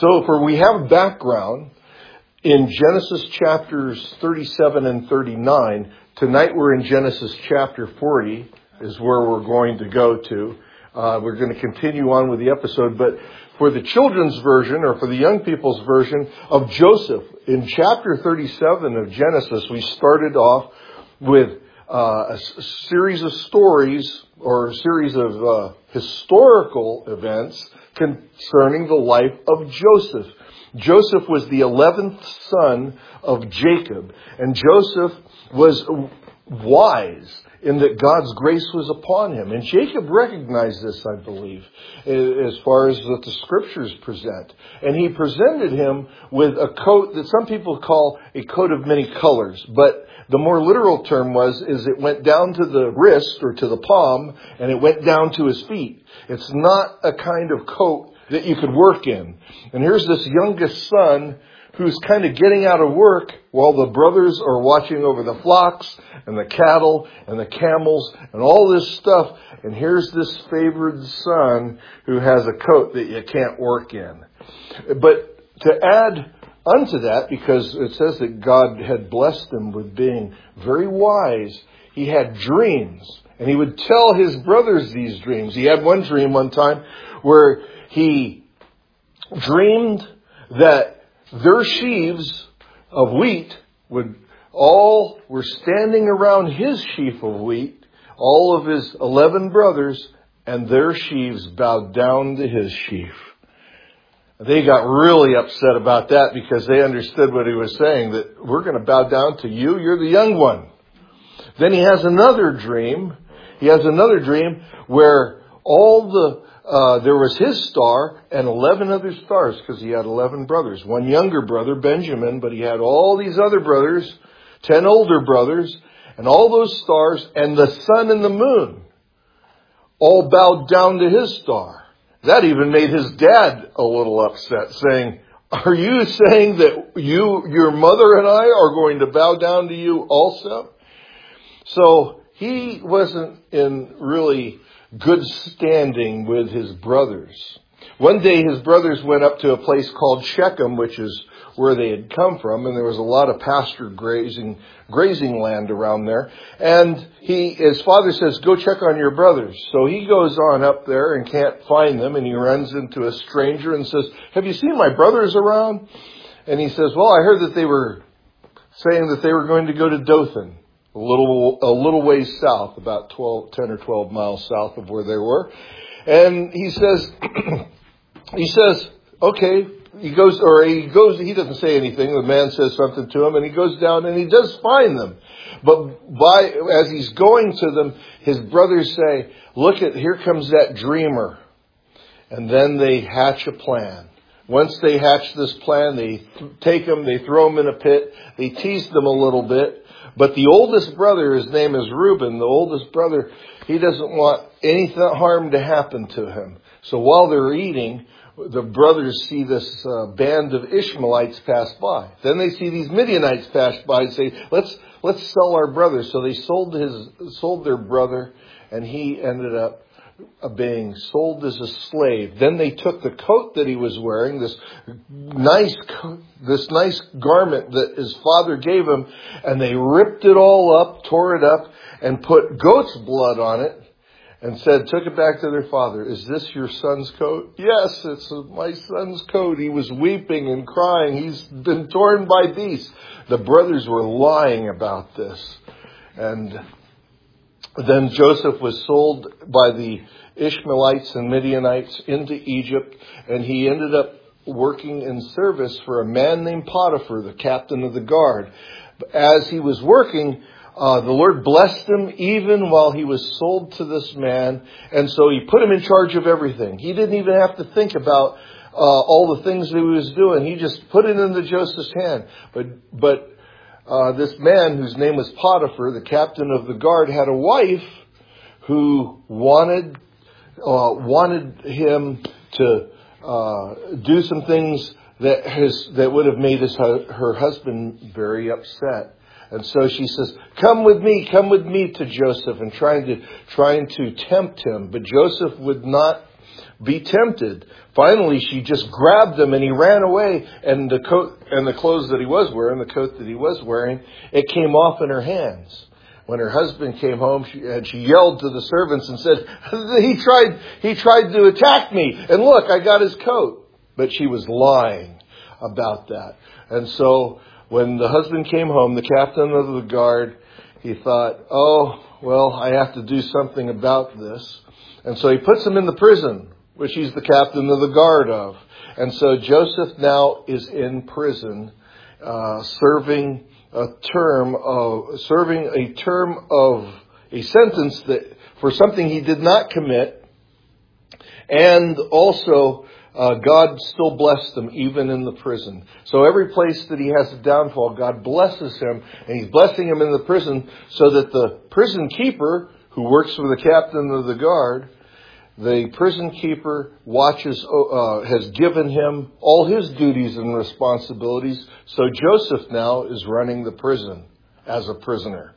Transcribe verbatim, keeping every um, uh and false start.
So for we have background in Genesis chapters thirty-seven and thirty-nine. Tonight we're in Genesis chapter forty is where we're going to go to. Uh, we're going to continue on with the episode, but for the children's version or for the young people's version of Joseph, in chapter thirty-seven of Genesis, we started off with uh, a, s- a series of stories or a series of uh, historical events concerning the life of Joseph. Joseph was the eleventh son of Jacob, and Joseph was wise in that God's grace was upon him. And Jacob recognized this, I believe, as far as what the scriptures present. And he presented him with a coat that some people call a coat of many colors. But the more literal term was, is it went down to the wrist or to the palm, and it went down to his feet. It's not a kind of coat that you could work in. And here's this youngest son who's kind of getting out of work while the brothers are watching over the flocks and the cattle and the camels and all this stuff. And here's this favored son who has a coat that you can't work in. But to add unto that, because it says that God had blessed him with being very wise, he had dreams. And he would tell his brothers these dreams. He had one dream one time where he dreamed that their sheaves of wheat would all were standing around his sheaf of wheat, all of his eleven brothers, and their sheaves bowed down to his sheaf. They got really upset about that because they understood what he was saying, that we're going to bow down to you. You're the young one. Then he has another dream. He has another dream where all the Uh, there was his star and eleven other stars, because he had eleven brothers. One younger brother, Benjamin, but he had all these other brothers, ten older brothers, and all those stars, and the sun and the moon all bowed down to his star. That even made his dad a little upset, saying, "Are you saying that you, your mother and I are going to bow down to you also?" So he wasn't in really good standing with his brothers. One day his brothers went up to a place called Shechem, which is where they had come from, and there was a lot of pasture grazing grazing land around there. And he, his father says, "Go check on your brothers." So he goes on up there and can't find them, and he runs into a stranger and says, "Have you seen my brothers around?" And he says, "Well, I heard that they were saying that they were going to go to Dothan. A little, a little ways south, about twelve, ten or twelve miles south of where they were." And he says, he says, okay, he goes, or he goes, he doesn't say anything. The man says something to him and he goes down and he does find them. But by, as he's going to them, his brothers say, "Look at, here comes that dreamer." And then they hatch a plan. Once they hatch this plan, they take him, they throw him in a pit, they tease them a little bit. But the oldest brother, his name is Reuben, the oldest brother, he doesn't want any harm to happen to him. So while they're eating, the brothers see this uh, band of Ishmaelites pass by. Then they see these Midianites pass by and say, let's let's sell our brother. So they sold his sold their brother, and he ended up being sold as a slave. Then they took the coat that he was wearing, this nice this nice garment that his father gave him, and they ripped it all up, tore it up, and put goat's blood on it, and said, took it back to their father. "Is this your son's coat?" "Yes, it's my son's coat. He was weeping and crying. He's been torn by beasts." The brothers were lying about this. And then Joseph was sold by the Ishmaelites and Midianites into Egypt, and he ended up working in service for a man named Potiphar, the captain of the guard. As he was working, uh, the Lord blessed him even while he was sold to this man, and so he put him in charge of everything. He didn't even have to think about uh, all the things that he was doing. He just put it into Joseph's hand. But but Uh, this man, whose name was Potiphar, the captain of the guard, had a wife who wanted uh, wanted him to uh, do some things that his that would have made his her husband very upset. And so she says, "Come with me, come with me," to Joseph, and trying to trying to tempt him. But Joseph would not be tempted. Finally, she just grabbed him and he ran away. And the coat and the clothes that he was wearing, the coat that he was wearing, it came off in her hands. When her husband came home, she, and she yelled to the servants and said, he tried, he tried to attack me. And look, I got his coat. But she was lying about that. And so when the husband came home, the captain of the guard, he thought, oh, well, I have to do something about this. And so he puts him in the prison, which he's the captain of the guard of. And so Joseph now is in prison, uh, serving a term of, serving a term of a sentence that for something he did not commit. And also, uh, God still blessed him even in the prison. So every place that he has a downfall, God blesses him, and he's blessing him in the prison so that the prison keeper, who works for the captain of the guard, the prison keeper watches, uh, has given him all his duties and responsibilities. So Joseph now is running the prison as a prisoner.